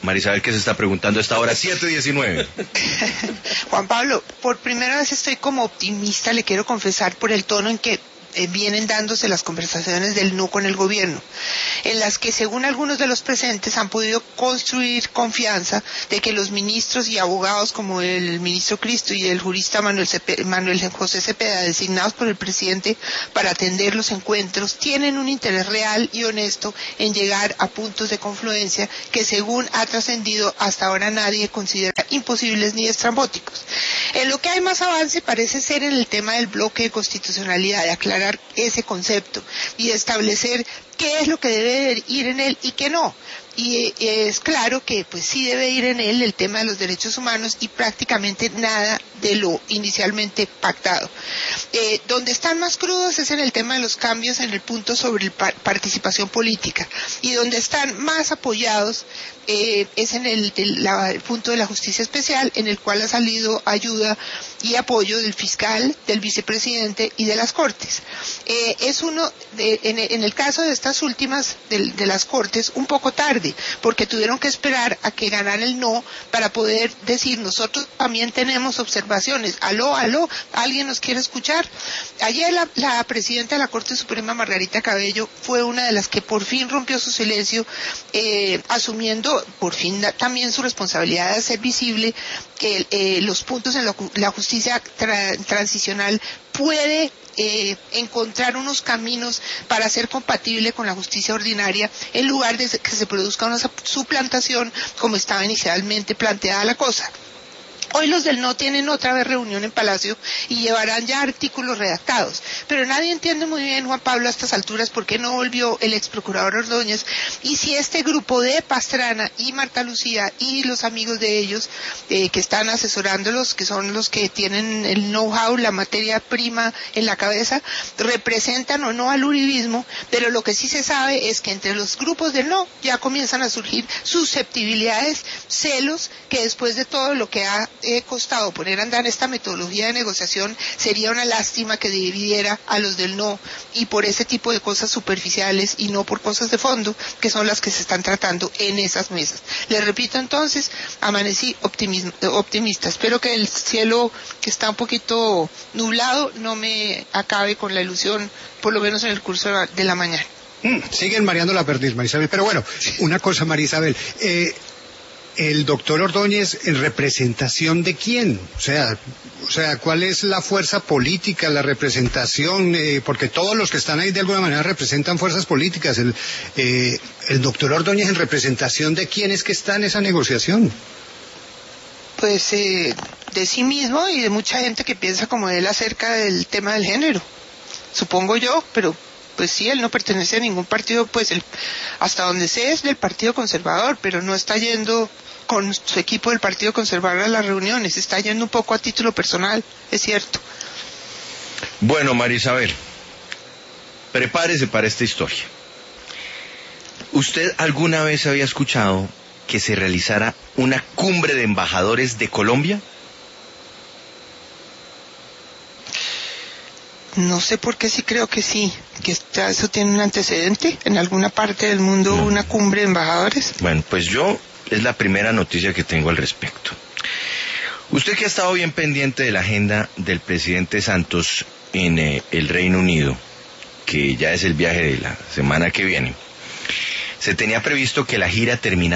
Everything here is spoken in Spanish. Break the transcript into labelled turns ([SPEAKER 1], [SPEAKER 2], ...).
[SPEAKER 1] Marisabel, ¿qué se está preguntando a esta hora? 7:19.
[SPEAKER 2] Juan Pablo, por primera vez estoy como optimista, le quiero confesar, por el tono en que vienen dándose las conversaciones del no con el gobierno, en las que según algunos de los presentes han podido construir confianza de que los ministros y abogados como el ministro Cristo y el jurista Manuel José Cepeda, designados por el presidente para atender los encuentros, tienen un interés real y honesto en llegar a puntos de confluencia que según ha trascendido hasta ahora nadie considera imposibles ni estrambóticos. En lo que hay más avance parece ser en el tema del bloque de constitucionalidad, de aclarar ese concepto y establecer qué es lo que debe ir en él y qué no. Y es claro que pues sí debe ir en él el tema de los derechos humanos y prácticamente nada de lo inicialmente pactado. Donde están más crudos es en el tema de los cambios en el punto sobre participación política, y donde están más apoyados es en el punto de la justicia especial, en el cual ha salido ayuda y apoyo del fiscal, del vicepresidente y de las Cortes. Es en el caso de estas últimas de las Cortes, un poco tarde, porque tuvieron que esperar a que ganara el no para poder decir, nosotros también tenemos observaciones. Aló, ¿alguien nos quiere escuchar? Ayer la presidenta de la Corte Suprema, Margarita Cabello, fue una de las que por fin rompió su silencio, asumiendo por fin también su responsabilidad de hacer visible que los puntos en la justicia transicional puede encontrar unos caminos para ser compatible con la justicia ordinaria, en lugar de que se produzca una suplantación como estaba inicialmente planteada la cosa. Hoy los del no tienen otra vez reunión en Palacio y llevarán ya artículos redactados. Pero nadie entiende muy bien, Juan Pablo, a estas alturas por qué no volvió el ex procurador Ordóñez, y si este grupo de Pastrana y Marta Lucía y los amigos de ellos que están asesorándolos, que son los que tienen el know-how, la materia prima en la cabeza, representan o no al uribismo. Pero lo que sí se sabe es que entre los grupos del no ya comienzan a surgir susceptibilidades, celos, que después de todo lo que ha costado poner a andar esta metodología de negociación, sería una lástima que dividiera a los del no, y por ese tipo de cosas superficiales y no por cosas de fondo, que son las que se están tratando en esas mesas. Les repito entonces, amanecí optimista. Espero que el cielo, que está un poquito nublado, no me acabe con la ilusión, por lo menos en el curso de la mañana.
[SPEAKER 3] Siguen mareando la perdiz, Marisabel. Pero bueno, una cosa, Marisabel, el doctor Ordóñez, ¿en representación de quién? O sea, ¿cuál es la fuerza política, la representación? Porque todos los que están ahí de alguna manera representan fuerzas políticas. El doctor Ordóñez, ¿en representación de quién es que está en esa negociación?
[SPEAKER 2] Pues de sí mismo y de mucha gente que piensa como él acerca del tema del género, supongo yo, pero pues sí, él no pertenece a ningún partido, pues hasta donde sé es del Partido Conservador, pero no está yendo con su equipo del Partido Conservador a las reuniones, está yendo un poco a título personal, es cierto.
[SPEAKER 1] Bueno, Marisabel, prepárese para esta historia. ¿Usted alguna vez había escuchado que se realizara una cumbre de embajadores de Colombia?
[SPEAKER 2] No sé por qué, sí creo que sí, que eso tiene un antecedente en alguna parte del mundo, una cumbre de embajadores.
[SPEAKER 1] Bueno, pues es la primera noticia que tengo al respecto. Usted que ha estado bien pendiente de la agenda del presidente Santos en el Reino Unido, que ya es el viaje de la semana que viene, se tenía previsto que la gira terminara